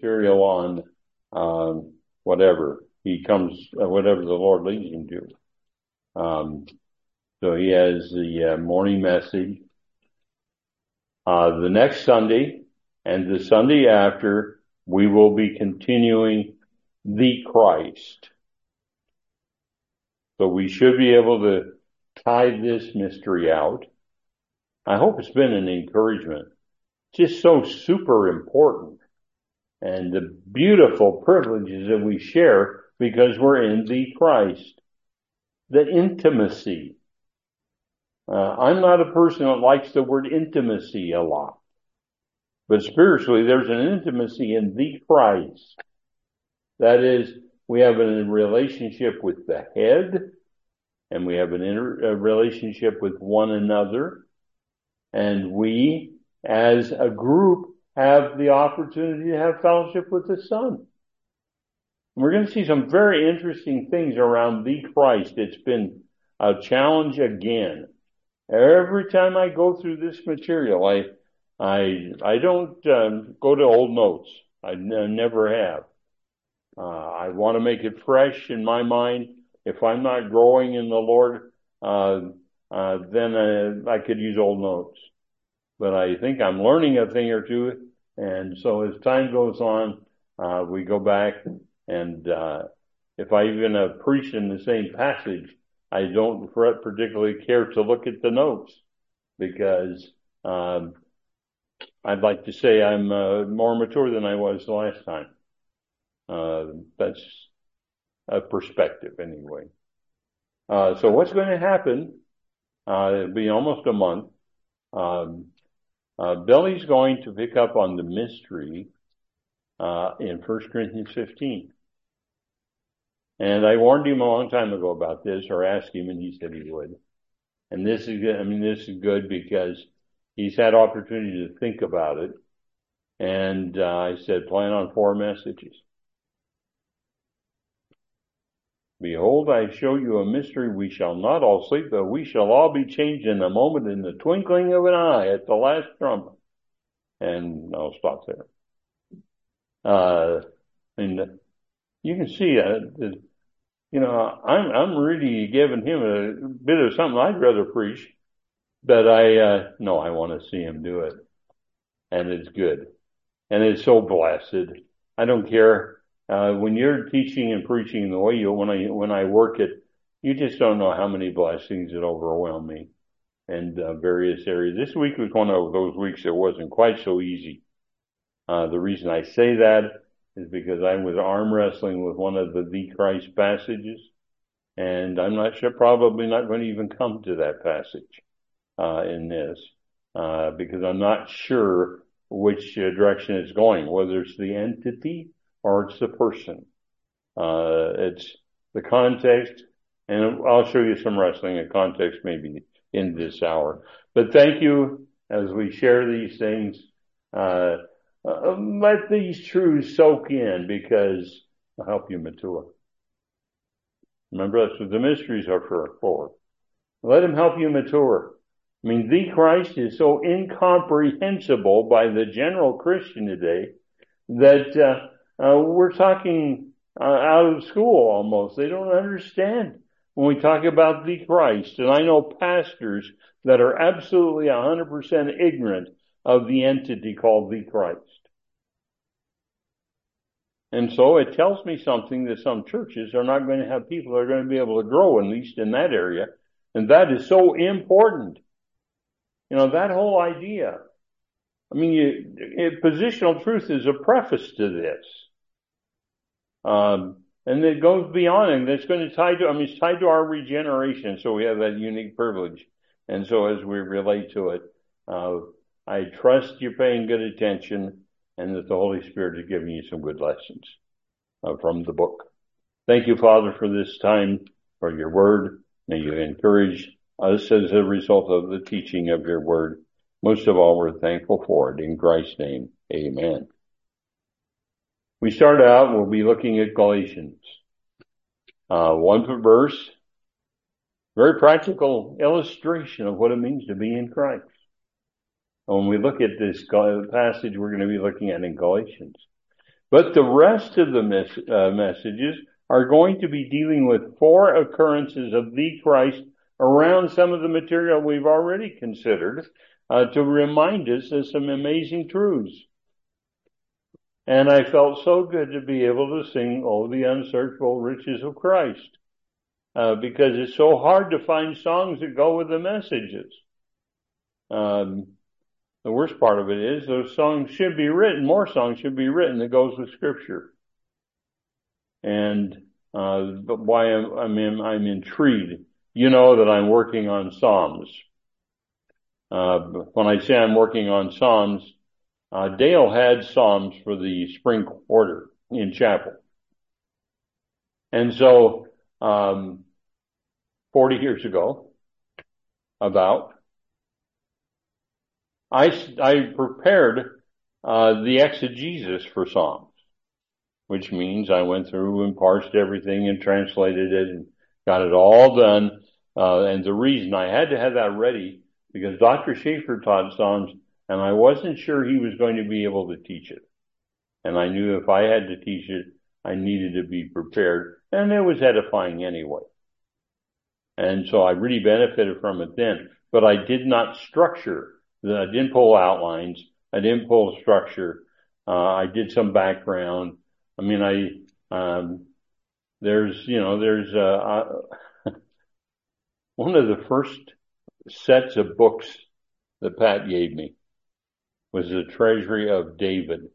material on whatever whatever the Lord leads him to. So he has the morning message. The next Sunday and the Sunday after, we will be continuing the Christ. So we should be able to tie this mystery out. I hope it's been an encouragement. Just so super important. And the beautiful privileges that we share because we're in the Christ. The intimacy. I'm not a person that likes the word intimacy a lot. But spiritually, there's an intimacy in the Christ. That is, we have a relationship with the head, and we have a relationship with one another, and we, as a group, have the opportunity to have fellowship with the Son. We're going to see some very interesting things around the Christ. It's been a challenge again. Every time I go through this material, I don't go to old notes. I never have. I want to make it fresh in my mind. If I'm not growing in the Lord, then I could use old notes. But I think I'm learning a thing or two, and so as time goes on, we go back, and if I even have preached in the same passage, I don't particularly care to look at the notes, because I'd like to say I'm more mature than I was the last time. That's a perspective anyway. So what's going to happen, it'll be almost a month. Billy's going to pick up on the mystery in 1 Corinthians 15. And I warned him a long time ago about this, or asked him, and he said he would. And this is good. I mean, this is good because he's had opportunity to think about it. And I said, plan on 4 messages. Behold, I show you a mystery. We shall not all sleep, but we shall all be changed in a moment, in the twinkling of an eye, at the last trumpet. And I'll stop there. And you can see, I'm really giving him a bit of something I'd rather preach, but I want to see him do it. And it's good. And it's so blessed. I don't care. When you're teaching and preaching the way when I work it, you just don't know how many blessings that overwhelm me in various areas. This week was one of those weeks that wasn't quite so easy. The reason I say that is because I was arm wrestling with one of the Christ passages, and I'm not sure, probably not going to even come to that passage in this, because I'm not sure which direction it's going, whether it's the entity or it's the person. It's the context, and I'll show you some wrestling in context maybe in this hour. But thank you as we share these things. Let these truths soak in, because they'll help you mature. Remember, that's what the mysteries are for. Let them help you mature. I mean, the Christ is so incomprehensible by the general Christian today that we're talking out of school almost. They don't understand when we talk about the Christ. And I know pastors that are absolutely 100% ignorant of the entity called the Christ. And so it tells me something that some churches are not going to have people that are going to be able to grow, at least in that area. And that is so important. That whole idea. I mean, positional truth is a preface to this. And it goes beyond, and it's going to it's tied to our regeneration. So we have that unique privilege. And so as we relate to it, I trust you're paying good attention, and that the Holy Spirit is giving you some good lessons from the book. Thank you, Father, for this time, for your word. May you encourage us as a result of the teaching of your word. Most of all, we're thankful for it. In Christ's name, amen. We start out, we'll be looking at Galatians. One verse, very practical illustration of what it means to be in Christ. When we look at this passage we're going to be looking at in Galatians. But the rest of the messages are going to be dealing with 4 occurrences of the Christ around some of the material we've already considered, to remind us of some amazing truths. And I felt so good to be able to sing, "Oh, the Unsearchable Riches of Christ," because it's so hard to find songs that go with the messages. The worst part of it is those songs should be written, more songs should be written that goes with Scripture. And but why I'm intrigued. You know that I'm working on Psalms. When I say I'm working on Psalms, Dale had Psalms for the spring quarter in chapel. And so 40 years ago, I prepared the exegesis for Psalms, which means I went through and parsed everything and translated it and got it all done. And the reason I had to have that ready, because Dr. Schaefer taught Psalms, and I wasn't sure he was going to be able to teach it. And I knew if I had to teach it, I needed to be prepared. And it was edifying anyway. And so I really benefited from it then. But I did not structure. I didn't pull outlines. I didn't pull structure. I did some background. I mean, there's one of the first sets of books that Pat gave me was The Treasury of David.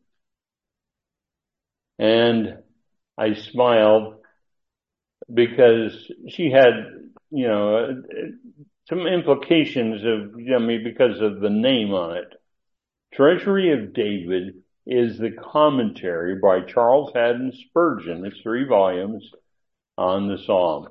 And I smiled because she had, some implications because of the name on it. Treasury of David is the commentary by Charles Haddon Spurgeon. It's 3 volumes on the Psalms.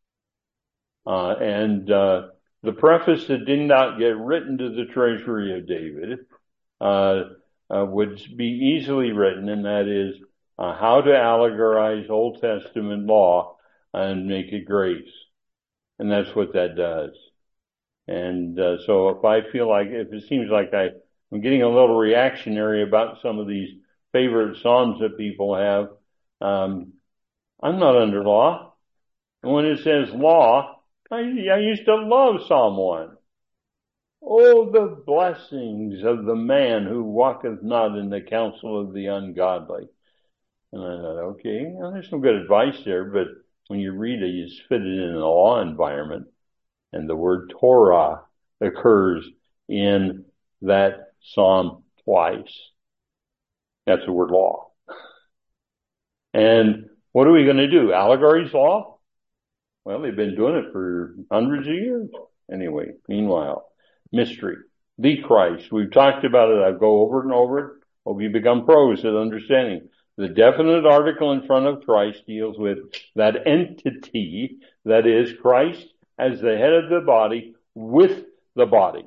And the preface that did not get written to the Treasury of David would be easily written, and that is how to allegorize Old Testament law and make it grace. And that's what that does. And so if it seems like I'm getting a little reactionary about some of these favorite Psalms that people have, I'm not under law. And when it says law, I used to love Psalm 1. Oh, the blessings of the man who walketh not in the counsel of the ungodly. And I thought, okay, there's some good advice there, but when you read it, you just fit it in a law environment. And the word Torah occurs in that psalm twice. That's the word law. And what are we going to do? Allegories law? Well, they've been doing it for hundreds of years. Anyway, meanwhile, mystery, the Christ. We've talked about it. I go over and over it. Hope you become pros at understanding. The definite article in front of Christ deals with that entity that is Christ as the head of the body with the body.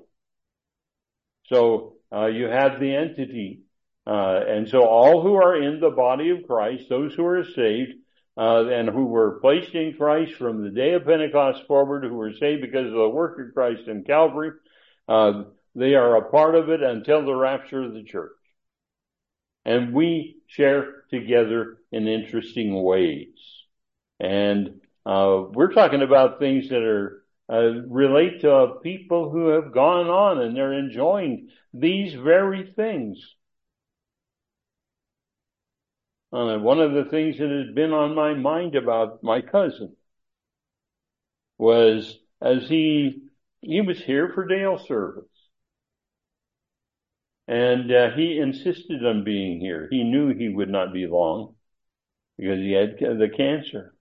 So you have the entity. And so all who are in the body of Christ, those who are saved, and who were placed in Christ from the day of Pentecost forward, who were saved because of the work of Christ in Calvary, they are a part of it until the rapture of the church. And we share together in interesting ways. And we're talking about things that are relate to people who have gone on and they're enjoying these very things. One of the things that has been on my mind about my cousin was as he was here for Dale service. And he insisted on being here. He knew he would not be long because he had the cancer.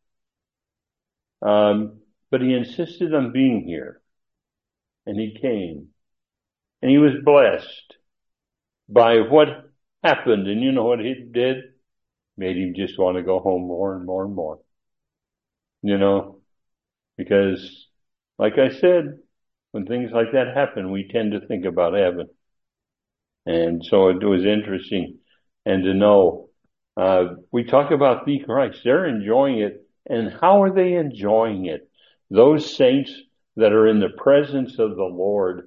But he insisted on being here. And he came. And he was blessed by what happened. And you know what he did? Made him just want to go home more and more and more. Because like I said, when things like that happen, we tend to think about heaven. And so it was interesting and to know, we talk about the Christ, they're enjoying it. And how are they enjoying it? Those saints that are in the presence of the Lord,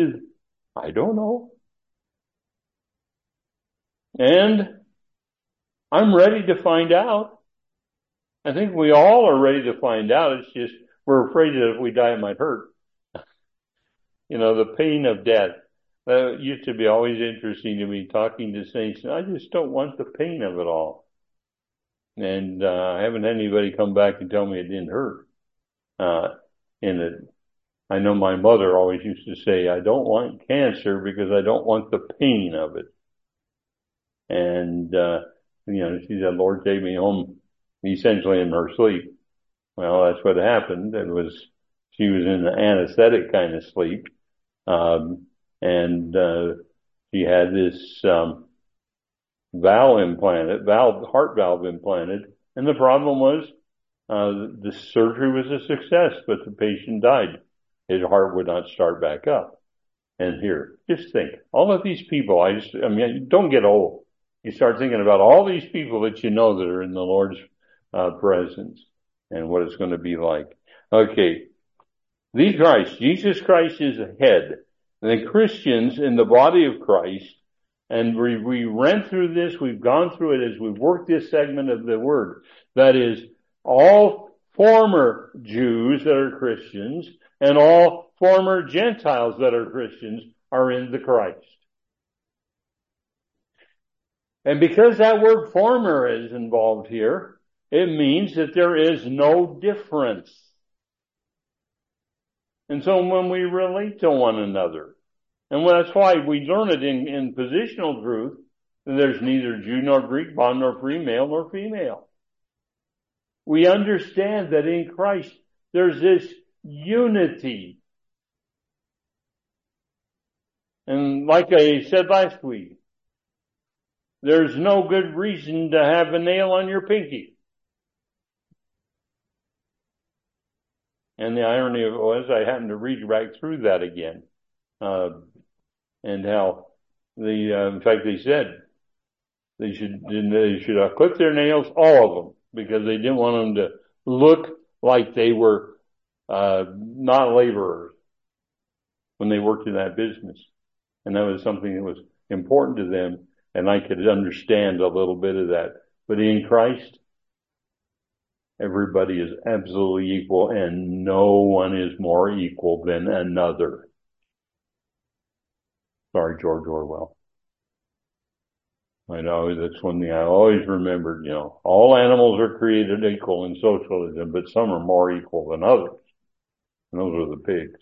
I don't know. And I'm ready to find out. I think we all are ready to find out. It's just we're afraid that if we die, it might hurt. The pain of death. That used to be always interesting to me, talking to saints. I just don't want the pain of it all. And I haven't had anybody come back and tell me it didn't hurt. I know my mother always used to say, I don't want cancer because I don't want the pain of it. And, she said, Lord take me home essentially in her sleep. Well, that's what happened. She was in an anesthetic kind of sleep. She had this, heart valve implanted. And the problem was, the surgery was a success, but the patient died. His heart would not start back up. And here, just think, all of these people, don't get old. You start thinking about all these people that that are in the Lord's presence and what it's going to be like. Okay. Jesus Christ is the head. And the Christians in the body of Christ, and we ran through this, we've gone through it as we've worked this segment of the word. That is, all former Jews that are Christians and all former Gentiles that are Christians are in the Christ. And because that word former is involved here, it means that there is no difference. And so when we relate to one another, and that's why we learn it in positional truth, there's neither Jew nor Greek, bond nor free, male nor female. We understand that in Christ there's this unity. And like I said last week, there's no good reason to have a nail on your pinky. And the irony of it was I happened to read right through that again. And how in fact they said they should clip their nails, all of them, because they didn't want them to look like they were not laborers when they worked in that business. And that was something that was important to them, and I could understand a little bit of that. But in Christ, everybody is absolutely equal, and no one is more equal than another. Sorry, George Orwell. I know that's one thing I always remembered, all animals are created equal in socialism, but some are more equal than others. And those are the pigs.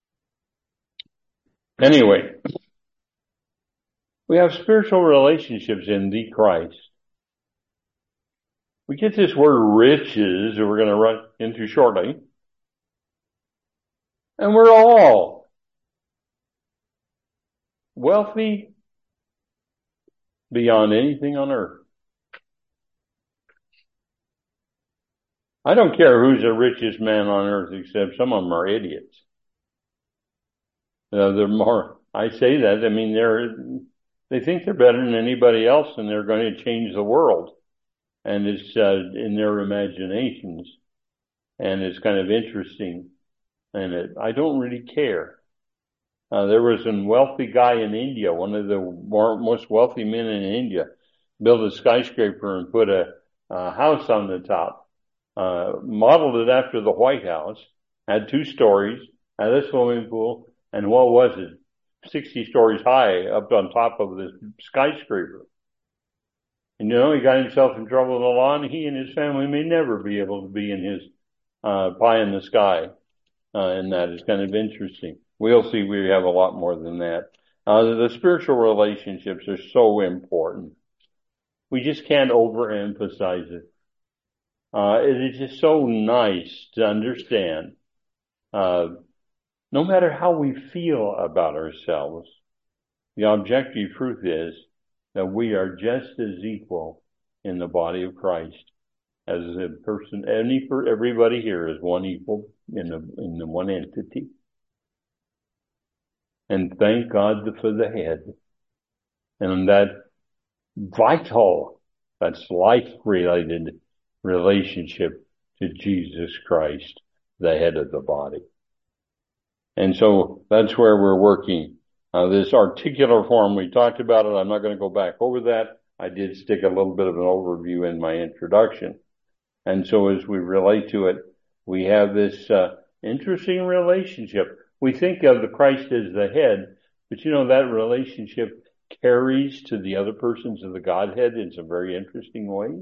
Anyway, we have spiritual relationships in the Christ. We get this word riches that we're going to run into shortly. And we're all wealthy beyond anything on earth. I don't care who's the richest man on earth, except some of them are idiots. I say that, they think they're better than anybody else and they're going to change the world. And it's in their imaginations. And it's kind of interesting. And I don't really care. There was a wealthy guy in India, one of the most wealthy men in India, built a skyscraper and put a house on the top, modeled it after the White House, had 2 stories, had a swimming pool, and what was it? 60 stories high up on top of this skyscraper. And he got himself in trouble in the law, and he and his family may never be able to be in his pie in the sky. And that is kind of interesting. We'll see we have a lot more than that. The spiritual relationships are so important. We just can't overemphasize it. It is just so nice to understand, no matter how we feel about ourselves, the objective truth is that we are just as equal in the body of Christ as a person. Everybody here is one equal in the one entity. And thank God for the head. And that that's life-related relationship to Jesus Christ, the head of the body. And so that's where we're working. This articular form, we talked about it. I'm not going to go back over that. I did stick a little bit of an overview in my introduction. And so as we relate to it, we have this interesting relationship. We think of the Christ as the head, but that relationship carries to the other persons of the Godhead in some very interesting ways.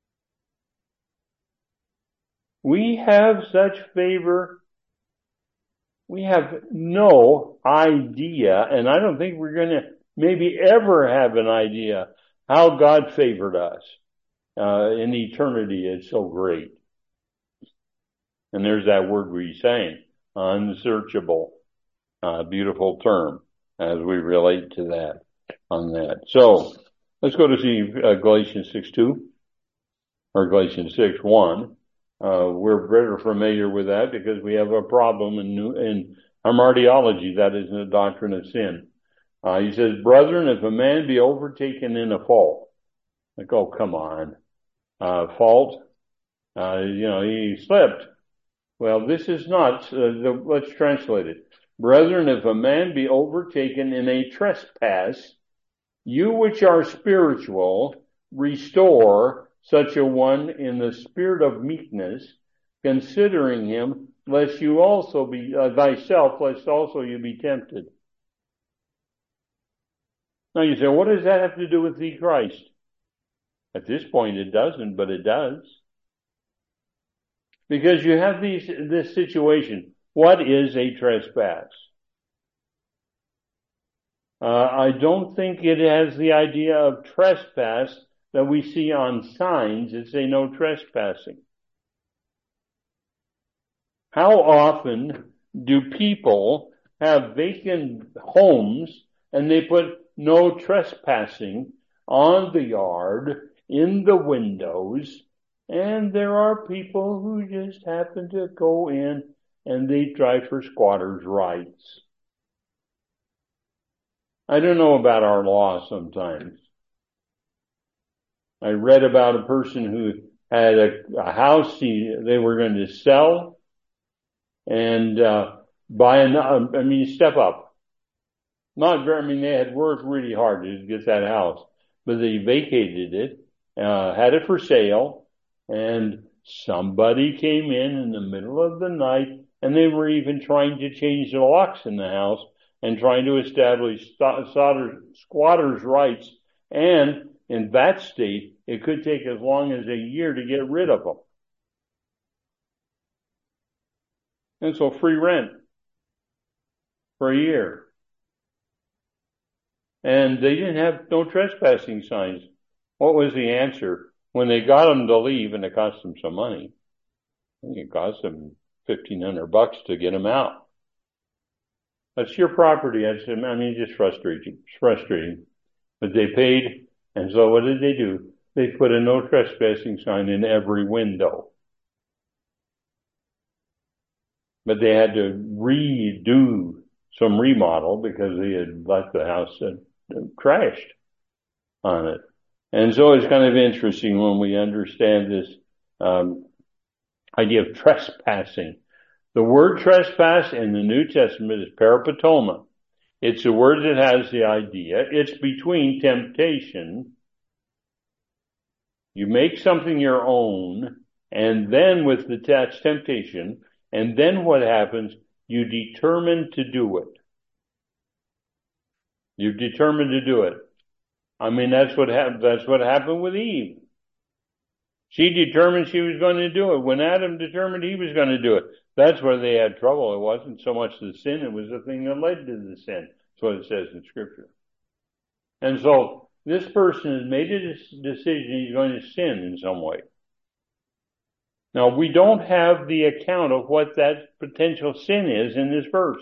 We have such favor. We have no idea, and I don't think we're going to maybe ever have an idea how God favored us in eternity. It's so great. And there's that word we sang, unsearchable, beautiful term as we relate to that on that. So let's go to see Galatians 6:2 or Galatians 6:1. We're very familiar with that because we have a problem in our martyrology, that is, in the doctrine of sin. He says, brethren, if a man be overtaken in a fault, like, oh, come on, fault, he slipped. Well, this is not, let's translate it. Brethren, if a man be overtaken in a trespass, you which are spiritual, restore such a one in the spirit of meekness, considering him, lest you also be thyself, lest also you be tempted. Now you say, what does that have to do with the Christ? At this point it doesn't, but it does. Because you have this situation. What is a trespass? I don't think it has the idea of trespass that we see on signs that say no trespassing. How often do people have vacant homes and they put no trespassing on the yard, in the windows, and there are people who just happen to go in and they try for squatters' rights. I don't know about our law sometimes. I read about a person who had a house they were going to sell and buy another. Step up. They had worked really hard to get that house, but they vacated it, had it for sale, and somebody came in the middle of the night, and they were even trying to change the locks in the house and trying to establish squatters' rights. And in that state, it could take as long as a year to get rid of them. And so free rent for a year. And they didn't have no trespassing signs. What was the answer? When they got them to leave, and it cost them some money, I think it cost them $1,500 to get them out. That's your property. Just frustrating. But they paid, and so what did they do? They put a no trespassing sign in every window. But they had to redo some remodel because they had left the house trashed on it. And so it's kind of interesting when we understand this idea of trespassing. The word trespass in the New Testament is parapatoma. It's a word that has the idea. It's between temptation. You make something your own, and then with the temptation, and then what happens? You determine to do it. You determine to do it. That's what happened. That's what happened with Eve. She determined she was going to do it. When Adam determined he was going to do it, that's where they had trouble. It wasn't so much the sin, it was the thing that led to the sin. That's what it says in Scripture. And so this person has made a decision he's going to sin in some way. Now, we don't have the account of what that potential sin is in this verse.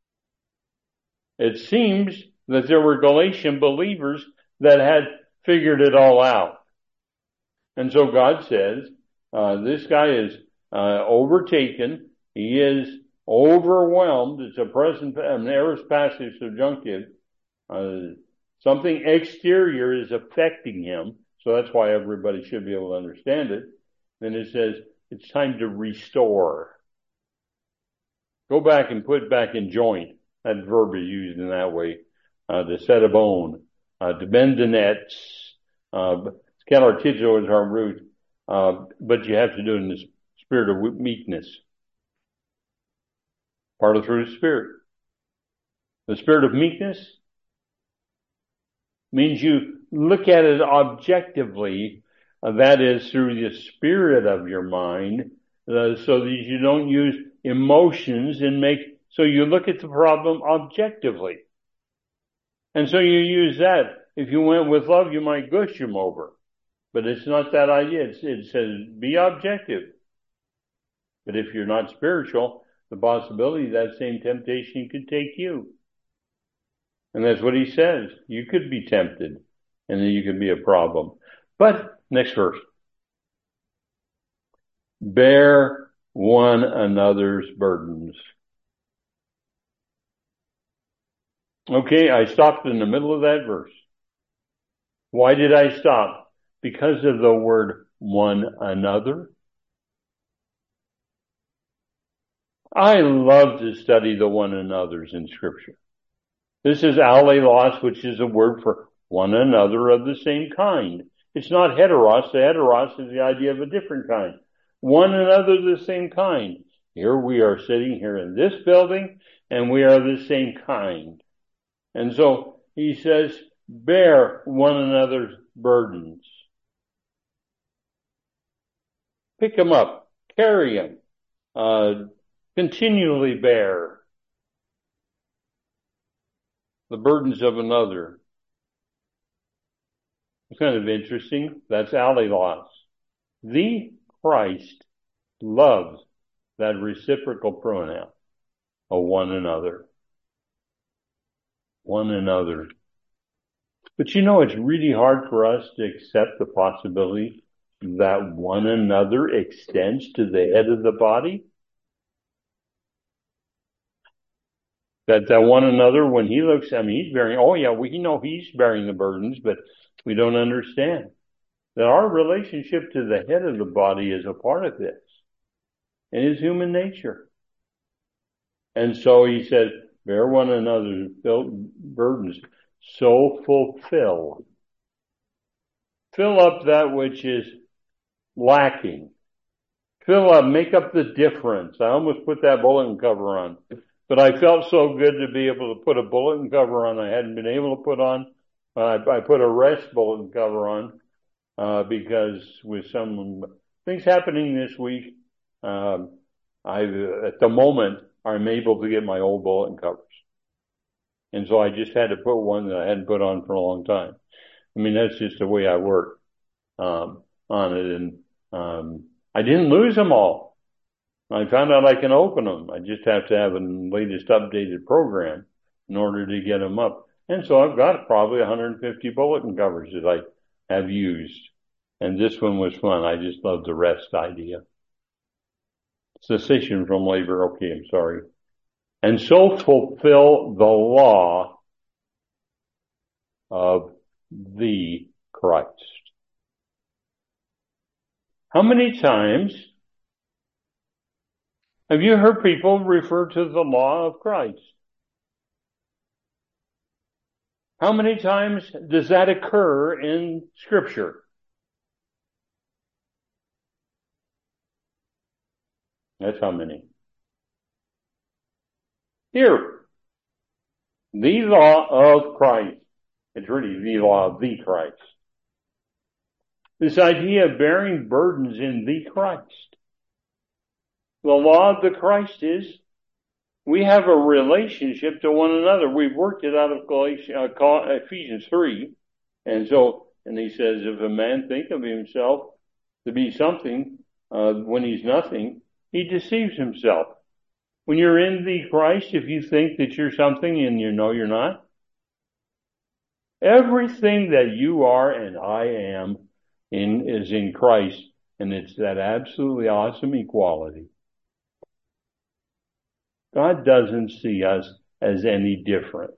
It seems that there were Galatian believers that had figured it all out. And so God says, this guy is overtaken. He is overwhelmed. It's a present, an aorist passive subjunctive. Something exterior is affecting him. So that's why everybody should be able to understand it. Then it says, it's time to restore. Go back and put back in joint. That verb is used in that way. To set a bone, to bend the nets, Scalartizo is our root, but you have to do it in the spirit of meekness. Part of the fruit of the Spirit. The spirit of meekness means you look at it objectively, that is through the spirit of your mind, so that you don't use emotions so you look at the problem objectively. And so you use that. If you went with love, you might gush him over. But it's not that idea. It says be objective. But if you're not spiritual, the possibility that same temptation could take you. And that's what he says. You could be tempted, and then you could be a problem. But, next verse. Bear one another's burdens. Okay, I stopped in the middle of that verse. Why did I stop? Because of the word one another. I love to study the one another's in Scripture. This is alelos, which is a word for one another of the same kind. It's not heteros. The heteros is the idea of a different kind. One another the same kind. Here we are sitting here in this building, and we are the same kind. And so he says, bear one another's burdens. Pick them up, carry them, continually bear the burdens of another. It's kind of interesting. That's alelos. The Christ loves that reciprocal pronoun of one another. One another. But it's really hard for us to accept the possibility that one another extends to the head of the body. That one another, when he looks, he's bearing, we know he's bearing the burdens, but we don't understand that our relationship to the head of the body is a part of this, and his human nature. And so he said, bear one another's burdens, so fill up that which is lacking. Fill up, make up the difference. I almost put that bulletin cover on. But I felt so good to be able to put a bulletin cover on I hadn't been able to put on. I put a rest bulletin cover on, because with some things happening this week, at the moment, I'm able to get my old bulletin covers. And so I just had to put one that I hadn't put on for a long time. That's just the way I work, on it. And, I didn't lose them all. I found out I can open them. I just have to have a latest updated program in order to get them up. And so I've got probably 150 bulletin covers that I have used. And this one was fun. I just love the rest idea. Cessation from labor. Okay, I'm sorry. And so fulfill the law of the Christ. How many times have you heard people refer to the law of Christ? How many times does that occur in Scripture? That's how many. Here, the law of Christ. It's really the law of the Christ. This idea of bearing burdens in the Christ. The law of the Christ is we have a relationship to one another. We've worked it out of Ephesians 3. And he says, if a man think of himself to be something, when he's nothing, he deceives himself. When you're in the Christ, if you think that you're something and you know you're not, everything that you are and I am is in Christ, and it's that absolutely awesome equality. God doesn't see us as any different.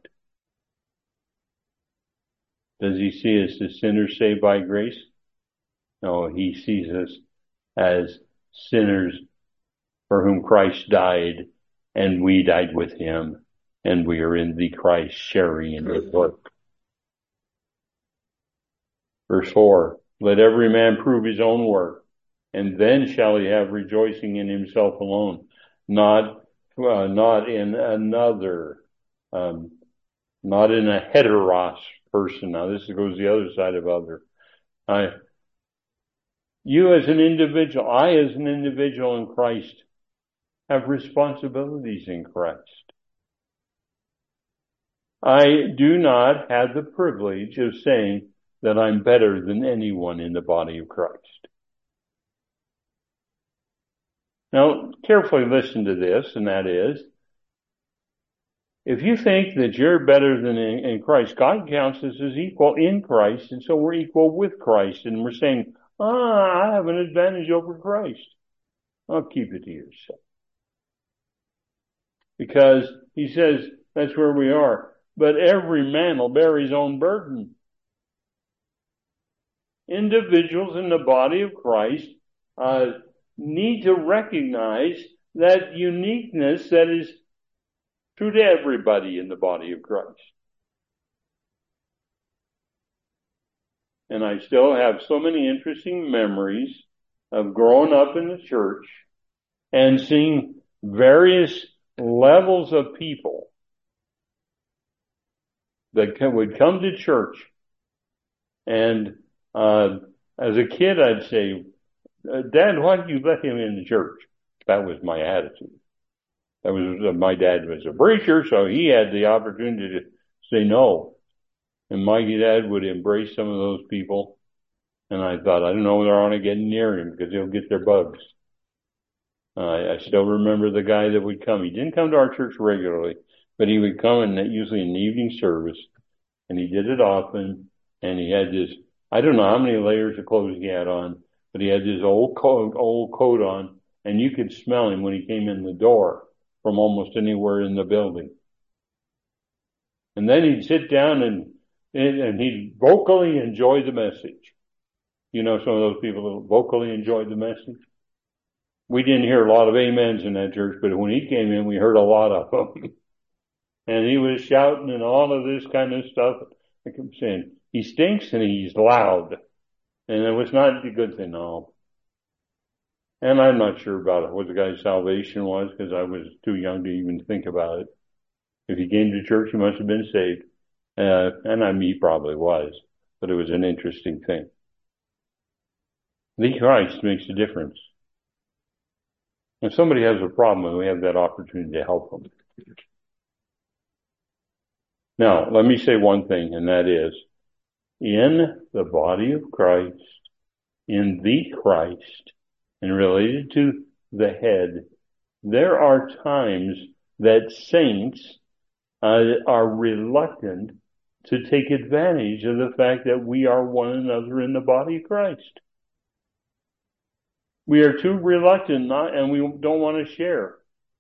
Does he see us as sinners saved by grace? No, he sees us as sinners for whom Christ died, and we died with him, and we are in the Christ sharing in his work. Verse 4, let every man prove his own work, and then shall he have rejoicing in himself alone, not in another, not in a heteros person. Now this goes the other side of other. You as an individual, I as an individual in Christ have responsibilities in Christ. I do not have the privilege of saying that I'm better than anyone in the body of Christ. Now, carefully listen to this, and that is, if you think that you're better than in Christ, God counts us as equal in Christ, and so we're equal with Christ, and we're saying, I have an advantage over Christ. I'll keep it to yourself. Because he says that's where we are. But every man will bear his own burden. Individuals in the body of Christ need to recognize that uniqueness that is true to everybody in the body of Christ. And I still have so many interesting memories of growing up in the church and seeing various levels of people that would come to church. And as a kid, I'd say, Dad, why did you let him in the church? That was my attitude. That was my dad was a preacher, so he had the opportunity to say no. And my dad would embrace some of those people. And I thought, I don't know whether I want to get near him because he'll get their bugs. I still remember the guy that would come. He didn't come to our church regularly, but he would come and usually in the evening service. And he did it often. And he had this, I don't know how many layers of clothes he had on, but he had this old coat on, and you could smell him when he came in the door from almost anywhere in the building. And then he'd sit down and he'd vocally enjoy the message. You know, some of those people that vocally enjoyed the message. We didn't hear a lot of amens in that church, but when he came in, we heard a lot of them. And he was shouting and all of this kind of stuff. I kept saying, he stinks and he's loud. And it was not a good thing, no. And I'm not sure about what the guy's salvation was because I was too young to even think about it. If he came to church, he must have been saved. And he probably was, but it was an interesting thing. The Christ makes a difference. If somebody has a problem, we have that opportunity to help them. Now, let me say one thing, and that is, in the body of Christ, in the Christ, and related to the head, there are times that saints are reluctant to take advantage of the fact that we are one another in the body of Christ. We are too reluctant and we don't want to share.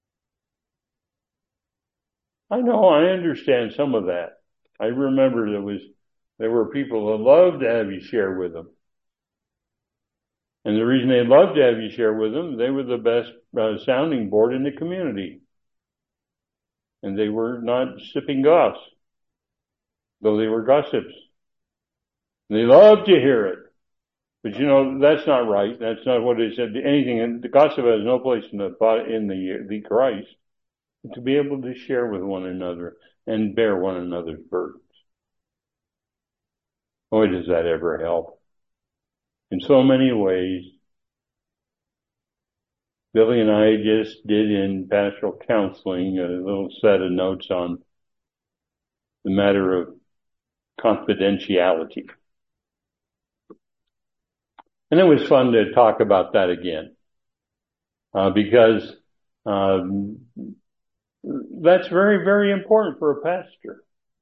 I know, I understand some of that. I remember there were people that loved to have you share with them. And the reason they loved to have you share with them, they were the best sounding board in the community. And they were not sipping goss, though they were gossips. They loved to hear it. But you know, that's not right. That's not what it said. Anything, and the gossip has no place in the Christ. To be able to share with one another and bear one another's burdens. Boy, does that ever help. In so many ways, Billy and I just did in pastoral counseling a little set of notes on the matter of confidentiality. And it was fun to talk about that again, because that's very, very important for a pastor.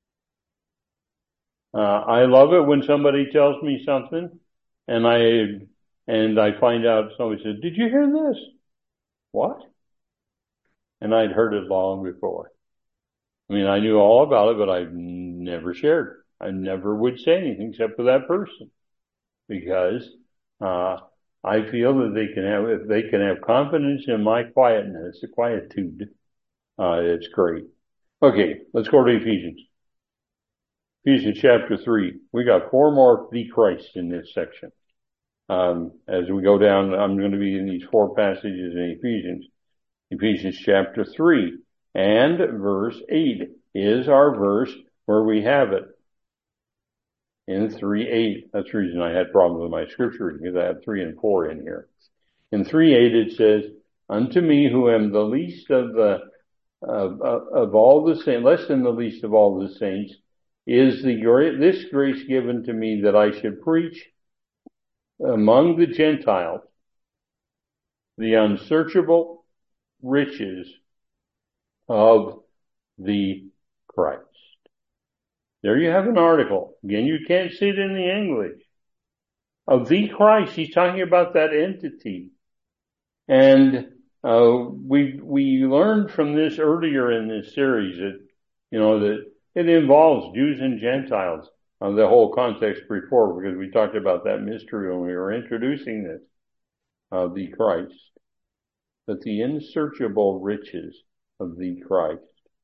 I love it when somebody tells me something and I find out somebody says, did you hear this? What? And I'd heard it long before. I mean, I knew all about it, but I never shared. I never would say anything except for that person because, I feel that if they can have confidence in my quietness, the quietude, it's great. Okay, let's go to Ephesians. Ephesians chapter 3. We got 4 more the Christ in this section. As we go down, I'm going to be in these 4 passages in Ephesians. Ephesians chapter 3 and verse 8 is our verse where we have it. In 3:8. That's the reason I had problems with my scripture reading, because I have 3 and 4 in here. In 3:8 it says, "Unto me who am the least of all the saints, less than the least of all the saints, is this grace given to me that I should preach among the Gentiles the unsearchable riches of the Christ." There you have an article. Again, you can't see it in the English. Of the Christ. He's talking about that entity. And we learned from this earlier in this series that, that it involves Jews and Gentiles. The whole context before, because we talked about that mystery when we were introducing this, the Christ. But the unsearchable riches of the Christ.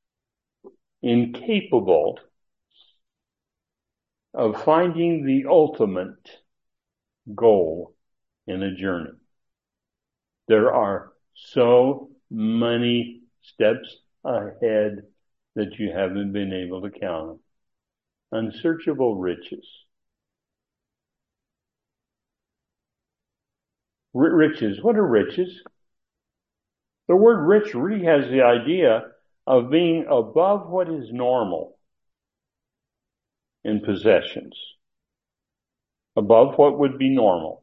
Incapable of finding the ultimate goal in a journey. There are so many steps ahead that you haven't been able to count. Unsearchable riches. Riches. What are riches? The word rich really has the idea of being above what is normal in possessions. Above what would be normal.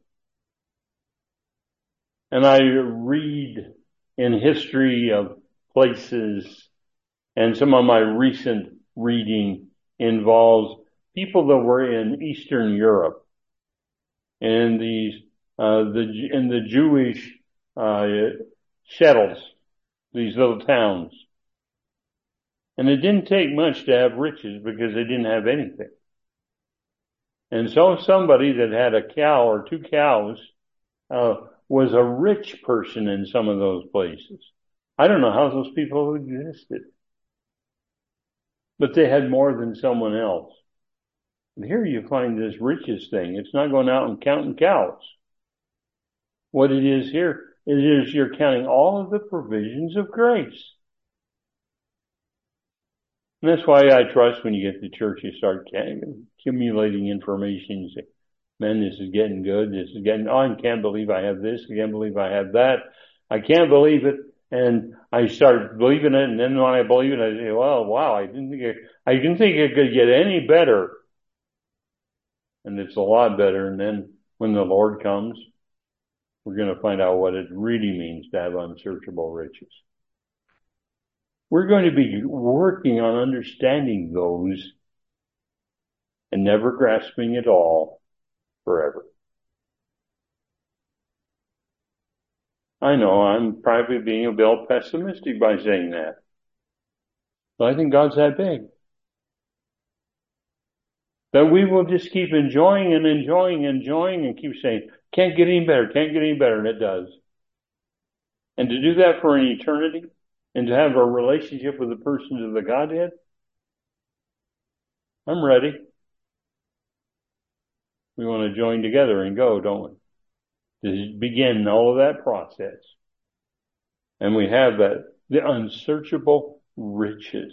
And I read in history of places, and some of my recent reading involves people that were in Eastern Europe and the Jewish shtetls, these little towns. And it didn't take much to have riches because they didn't have anything. And so somebody that had a cow or 2 cows was a rich person in some of those places. I don't know how those people existed. But they had more than someone else. And here you find this riches thing. It's not going out and counting cows. What it is here, it is you're counting all of the provisions of grace. And that's why I trust when you get to church, you start accumulating information. You say, man, this is getting good. I can't believe I have this. I can't believe I have that. I can't believe it. And I start believing it. And then when I believe it, I say, well, wow, I didn't think it could get any better. And it's a lot better. And then when the Lord comes, we're going to find out what it really means to have unsearchable riches. We're going to be working on understanding those and never grasping it all forever. I know I'm probably being a bit pessimistic by saying that. But I think God's that big. That we will just keep enjoying and keep saying, can't get any better, and it does. And to do that for an eternity, and to have a relationship with the persons of the Godhead, I'm ready. We want to join together and go, don't we? To begin all of that process. And we have that, the unsearchable riches.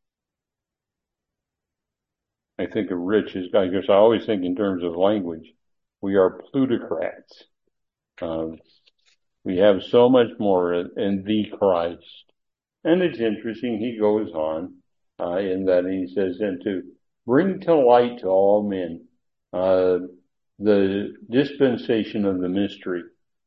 I think of riches, I guess I always think in terms of language. We are plutocrats. We have so much more in the Christ. And it's interesting, he goes on in that he says, and to bring to light to all men the dispensation of the mystery.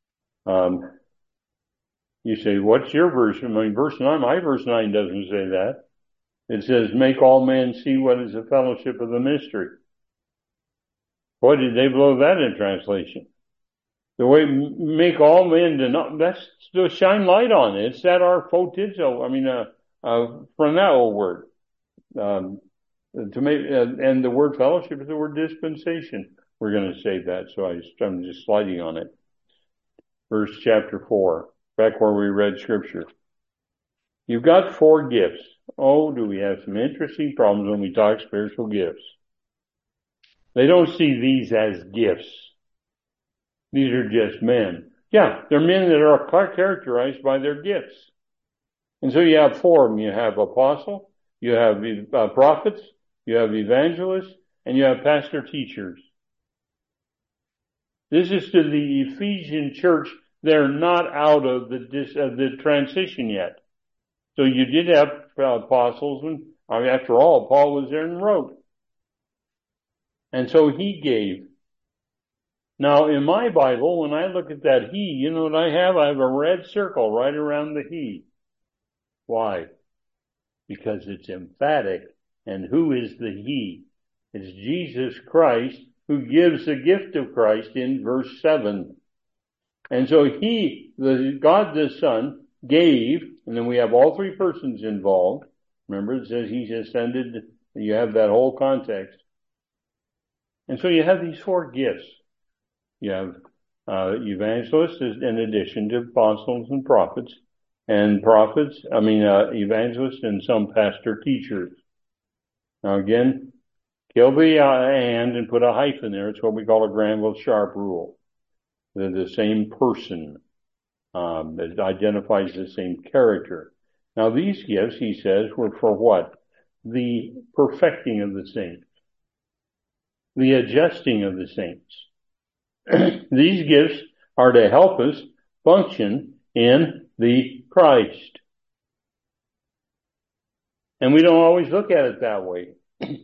You say, what's your version? I mean, verse 9, my verse 9 doesn't say that. It says, make all men see what is the fellowship of the mystery. Boy, did they blow that in translation. The way make all men to know, that's to shine light on it. It's that our photizo, from that old word. To make, and the word fellowship is the word dispensation. We're going to say that, so I'm just sliding on it. Verse chapter 4, back where we read scripture. You've got 4 gifts. Oh, do we have some interesting problems when we talk spiritual gifts. They don't see these as gifts. These are just men. Yeah, they're men that are characterized by their gifts. And so you have four of them. You have apostle, you have prophets, you have evangelists, and you have pastor teachers. This is to the Ephesian church. They're not out of the transition yet. So you did have apostles, and after all, Paul was there and wrote. And so he gave. Now, in my Bible, when I look at that he, you know what I have? I have a red circle right around the he. Why? Because it's emphatic. And who is the he? It's Jesus Christ, who gives the gift of Christ in verse 7. And so he, God the Son, gave, and then we have all three persons involved. Remember, it says he's ascended. You have that whole context. And so you have these four gifts. You have evangelists in addition to apostles and prophets, evangelists and some pastor teachers. Now again, kill the and put a hyphen there. It's what we call a Granville-Sharp rule. They're the same person. It identifies the same character. Now these gifts, he says, were for what? The perfecting of the saints. The adjusting of the saints. These gifts are to help us function in the Christ. And we don't always look at it that way.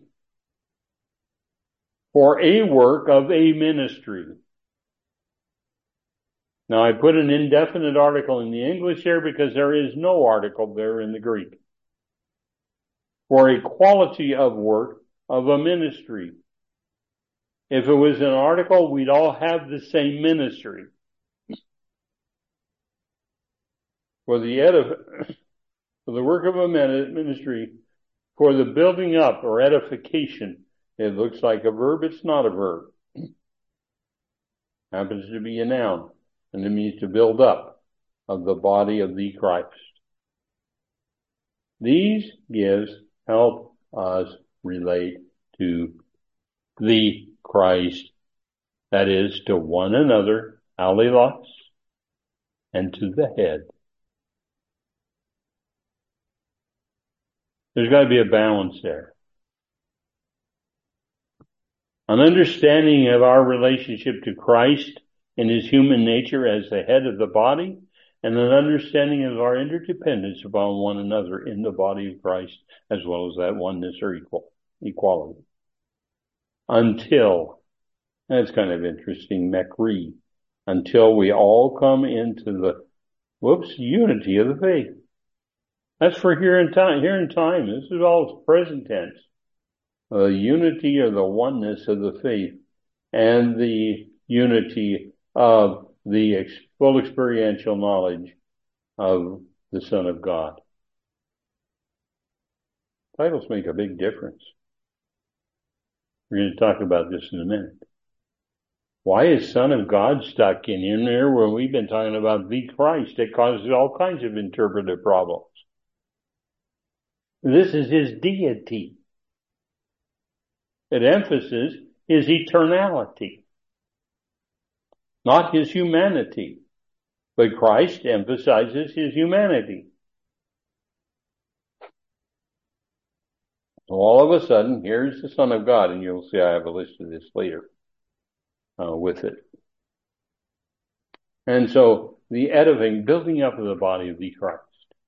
For a work of a ministry. Now I put an indefinite article in the English here because there is no article there in the Greek. For a quality of work of a ministry. If it was an article, we'd all have the same ministry. For the work of a ministry, for the building up or edification. It looks like a verb, it's not a verb. Happens to be a noun, and it means to build up of the body of the Christ. These gifts help us relate to the Christ, that is, to one another, allelos, and to the head. There's got to be a balance there. An understanding of our relationship to Christ in his human nature as the head of the body, and an understanding of our interdependence upon one another in the body of Christ, as well as that oneness or equality. Until, that's kind of interesting, Mekri, until we all come into the, unity of the faith. That's for here in time. This is all present tense. The unity or the oneness of the faith and the unity of the full experiential knowledge of the Son of God. Titles make a big difference. We're going to talk about this in a minute. Why is Son of God stuck in there when we've been talking about the Christ? It causes all kinds of interpretive problems. This is his deity. It emphasizes his eternality, not his humanity. But Christ emphasizes his humanity. All of a sudden, here's the Son of God, and you'll see I have a list of this later with it. And so the edifying, building up of the body of the Christ.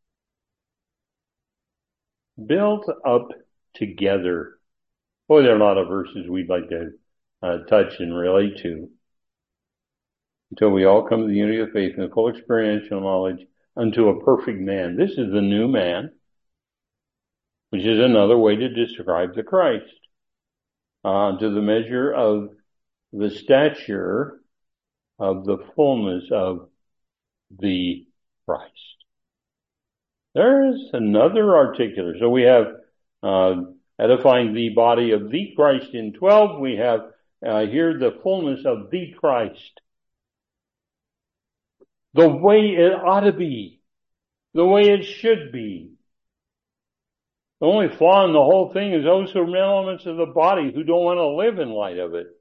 Built up together. Boy, there are a lot of verses we'd like to touch and relate to. Until we all come to the unity of faith and the full experiential knowledge unto a perfect man. This is the new man, which is another way to describe the Christ. To the measure of the stature of the fullness of the Christ. There's another articular. So we have edifying the body of the Christ in 12. We have here the fullness of the Christ. The way it ought to be. The way it should be. The only flaw in the whole thing is those are elements of the body who don't want to live in light of it.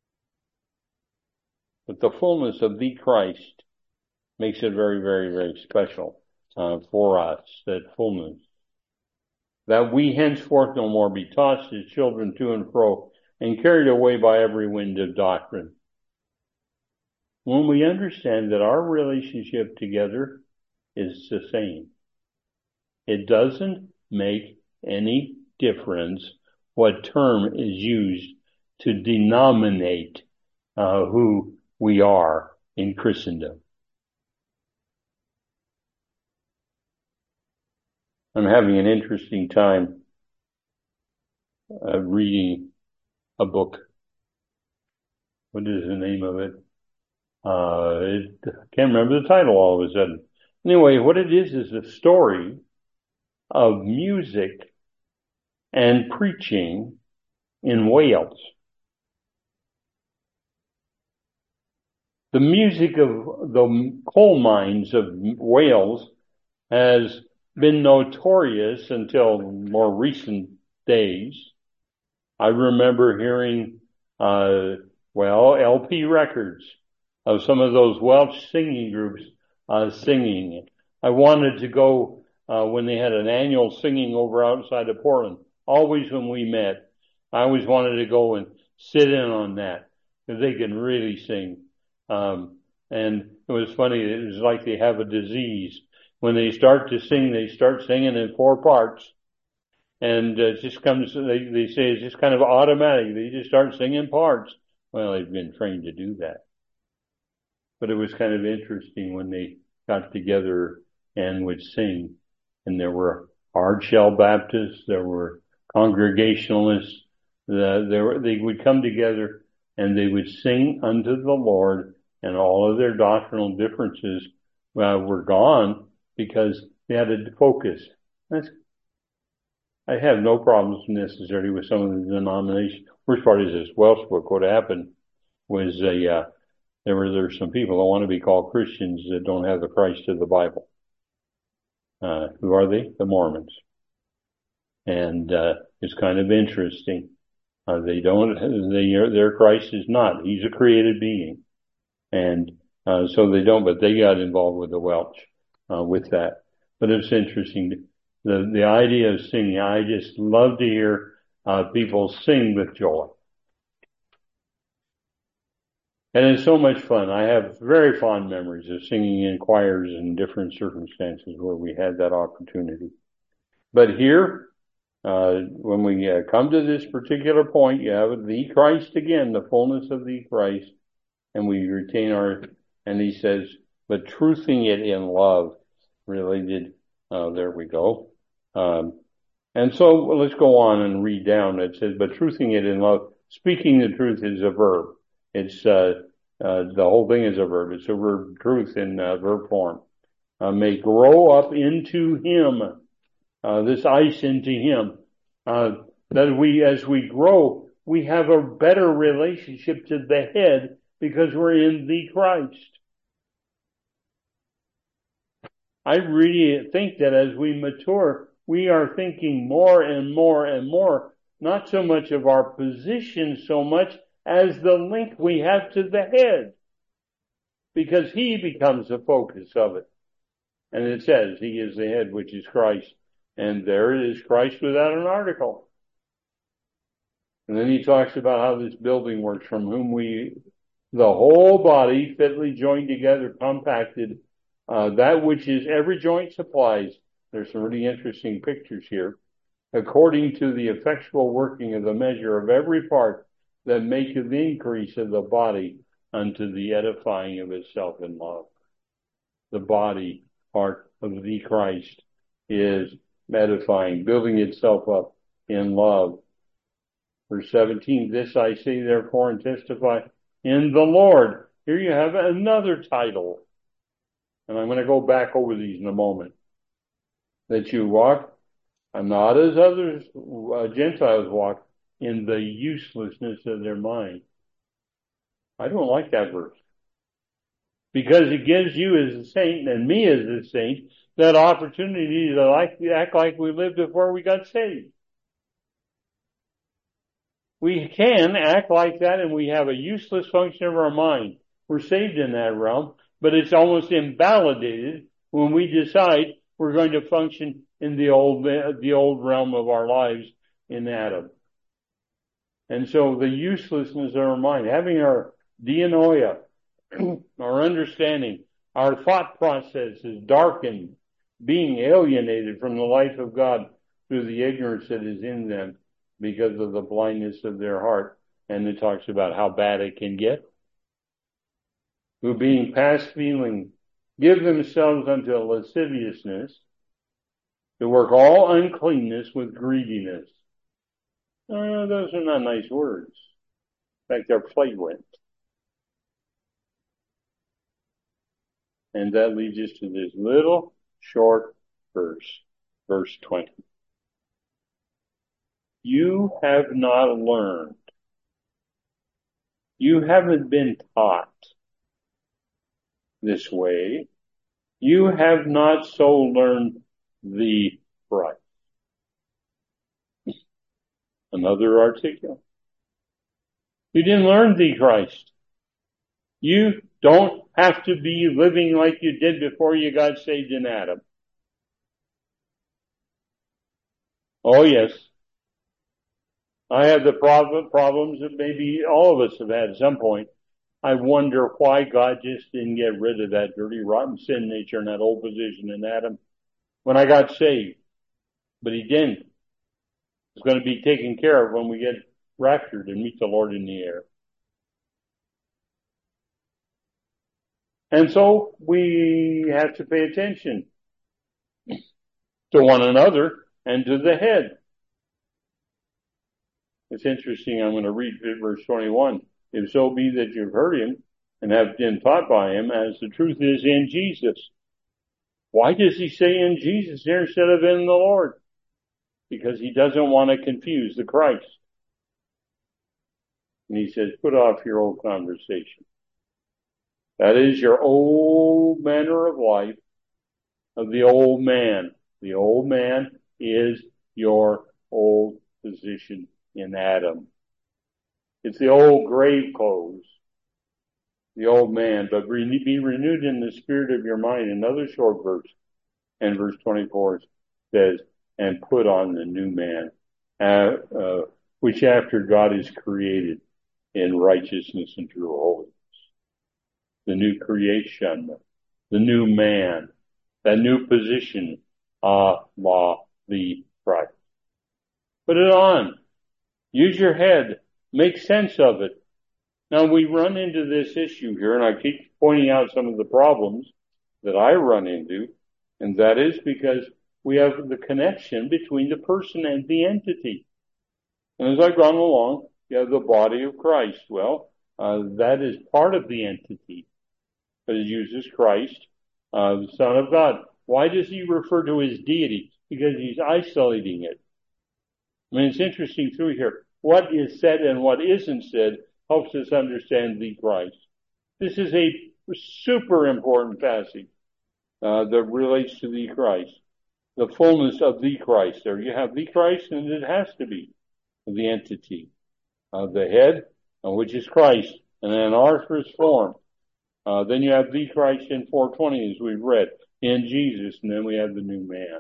But the fullness of the Christ makes it very, very, very special for us, that fullness. That we henceforth no more be tossed as children to and fro and carried away by every wind of doctrine. When we understand that our relationship together is the same, it doesn't make any difference what term is used to denominate who we are in Christendom. I'm having an interesting time reading a book. What is the name of it? I can't remember the title all of a sudden. Anyway, what it is a story of music and preaching in Wales. The music of the coal mines of Wales has been notorious until more recent days. I remember hearing, LP records of some of those Welsh singing groups singing. I wanted to go when they had an annual singing over outside of Portland. Always when we met, I always wanted to go and sit in on that because they can really sing. And it was funny. It was like they have a disease. When they start to sing, they start singing in 4 parts. And it just comes, they say it's just kind of automatic. They just start singing parts. Well, they've been trained to do that. But it was kind of interesting when they got together and would sing. And there were Hard Shell Baptists, there were Congregationalists. They would come together and they would sing unto the Lord, and all of their doctrinal differences were gone because they had a focus. I have no problems necessarily with some of the denominations. Worst part is this Welsh book. What happened was there were some people that want to be called Christians that don't have the Christ of the Bible. Who are they? The Mormons. And it's kind of interesting. Their Christ is not. He's a created being. And so they don't, but they got involved with the Welsh with that. But it's interesting. The idea of singing, I just love to hear people sing with joy. And it's so much fun. I have very fond memories of singing in choirs in different circumstances where we had that opportunity. But here, when we come to this particular point, you have the Christ again, the fullness of the Christ, and we retain and he says, but truthing it in love, related, there we go. And so let's go on and read down. It says, but truthing it in love, speaking the truth is a verb. It's, the whole thing is a verb. It's a verb, truth in verb form. May grow up into him, this ice into him, that as we grow, we have a better relationship to the head because we're in the Christ. I really think that as we mature, we are thinking more and more and more, not so much of our position so much as the link we have to the head, because he becomes the focus of it. And it says he is the head, which is Christ. And there it is, Christ without an article. And then he talks about how this building works, from whom the whole body, fitly joined together, compacted, that which is every joint supplies. There's some really interesting pictures here. According to the effectual working of the measure of every part, that maketh the increase of the body unto the edifying of itself in love. The body part of the Christ is edifying, building itself up in love. Verse 17, this I say therefore and testify in the Lord. Here you have another title. And I'm going to go back over these in a moment. That you walk, not as others, Gentiles walk, in the uselessness of their mind. I don't like that verse. Because it gives you as a saint and me as a saint that opportunity to act like we lived before we got saved. We can act like that, and we have a useless function of our mind. We're saved in that realm, but it's almost invalidated when we decide we're going to function in the old realm of our lives in Adam. And so the uselessness of our mind, having our dianoia, our understanding, our thought process is darkened, being alienated from the life of God through the ignorance that is in them because of the blindness of their heart. And it talks about how bad it can get. Who being past feeling, give themselves unto lasciviousness, to work all uncleanness with greediness. Those are not nice words. In fact, they're flagrant. And that leads us to this little short verse, verse 20. You have not learned. You haven't been taught this way. You have not so learned the Christ. Another article. You didn't learn the Christ. You don't have to be living like you did before you got saved in Adam. Oh yes. I have the problems that maybe all of us have had at some point. I wonder why God just didn't get rid of that dirty, rotten sin nature and that old position in Adam when I got saved. But he didn't. It's going to be taken care of when we get raptured and meet the Lord in the air. And so we have to pay attention to one another and to the head. It's interesting. I'm going to read verse 21. If so be that you've heard him and have been taught by him, as the truth is in Jesus. Why does he say in Jesus here instead of in the Lord? Because he doesn't want to confuse the Christ. And he says, put off your old conversation. That is your old manner of life of the old man. The old man is your old position in Adam. It's the old grave clothes, the old man, but be renewed in the spirit of your mind. Another short verse, and verse 24 says, and put on the new man, which after God is created in righteousness and true holiness. The new creation, the new man, that new position, the Christ. Put it on. Use your head. Make sense of it. Now we run into this issue here, and I keep pointing out some of the problems that I run into, and that is because we have the connection between the person and the entity. And as I've gone along, you have the body of Christ. Well, that is part of the entity, but it uses Christ, the Son of God. Why does he refer to his deity? Because he's isolating it. I mean, it's interesting through here. What is said and what isn't said helps us understand the Christ. This is a super important passage that relates to the Christ. The fullness of the Christ. There you have the Christ, and it has to be the entity. The head, which is Christ, in an amorphous form. Then you have the Christ in 420, as we've read, in Jesus, and then we have the new man.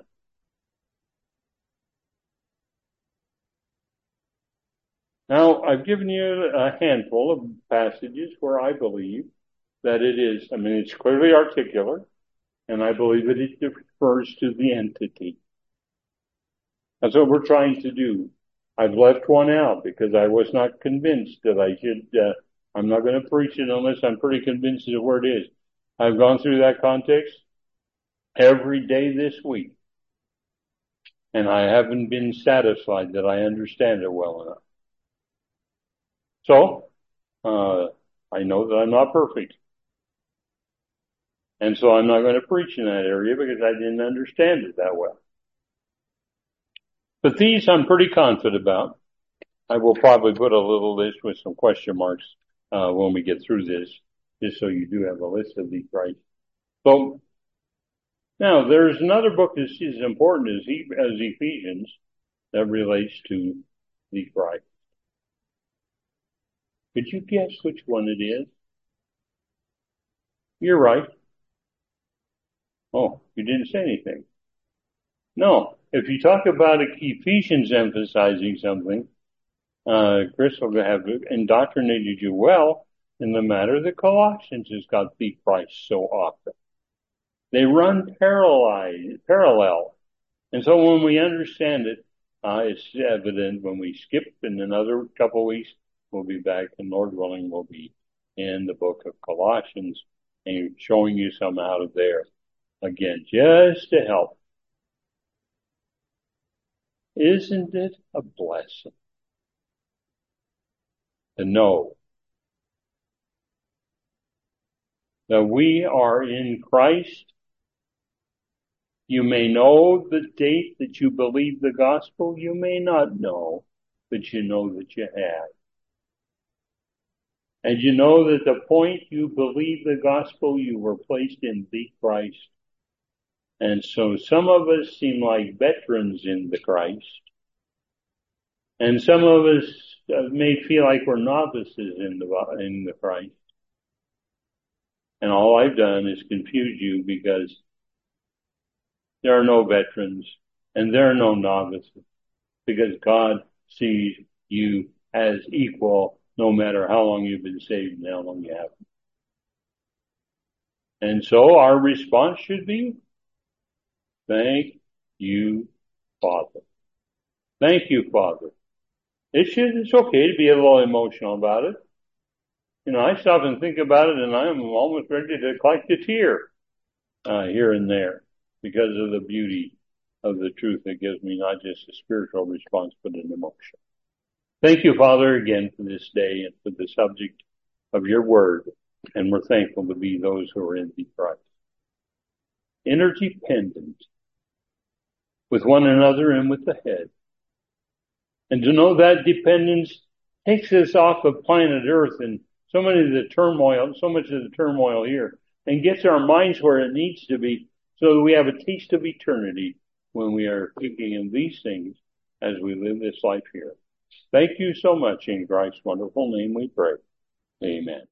Now, I've given you a handful of passages where I believe that it is, it's clearly articulate, and I believe that it refers to the entity. That's what we're trying to do. I've left one out because I was not convinced that I should, I'm not going to preach it unless I'm pretty convinced of where it is. I've gone through that context every day this week, and I haven't been satisfied that I understand it well enough. So, I know that I'm not perfect. And so I'm not going to preach in that area because I didn't understand it that well. But these I'm pretty confident about. I will probably put a little list with some question marks when we get through this, just so you do have a list of these, right? So, Now, there's another book that's as important as Ephesians that relates to the Christ. Could you guess which one it is? You're right. Oh, you didn't say anything. No, if you talk about Ephesians emphasizing something, Chris will have indoctrinated you well in the matter that Colossians has got the Christ so often. They run parallel. And so when we understand it, it's evident. When we skip in another couple of weeks, we'll be back, and Lord willing, we'll be in the book of Colossians and showing you some out of there. Again, just to help. Isn't it a blessing to know that we are in Christ? You may know the date that you believe the gospel. You may not know, but you know that you have. And you know that the point you believe the gospel, you were placed in the Christ. And so some of us seem like veterans in the Christ. And some of us may feel like we're novices in the Christ. And all I've done is confuse you, because there are no veterans and there are no novices, because God sees you as equal no matter how long you've been saved and how long you haven't. And so our response should be, thank you, Father. Thank you, Father. It's okay to be a little emotional about it. I stop and think about it, and I'm almost ready to collect a tear here and there, because of the beauty of the truth that gives me not just a spiritual response, but an emotion. Thank you, Father, again for this day and for the subject of your word. And we're thankful to be those who are in the Christ. Interdependent with one another and with the head. And to know that dependence takes us off of planet Earth and so much of the turmoil here, and gets our minds where it needs to be, so that we have a taste of eternity when we are thinking of these things as we live this life here. Thank you so much. In Christ's wonderful name we pray. Amen.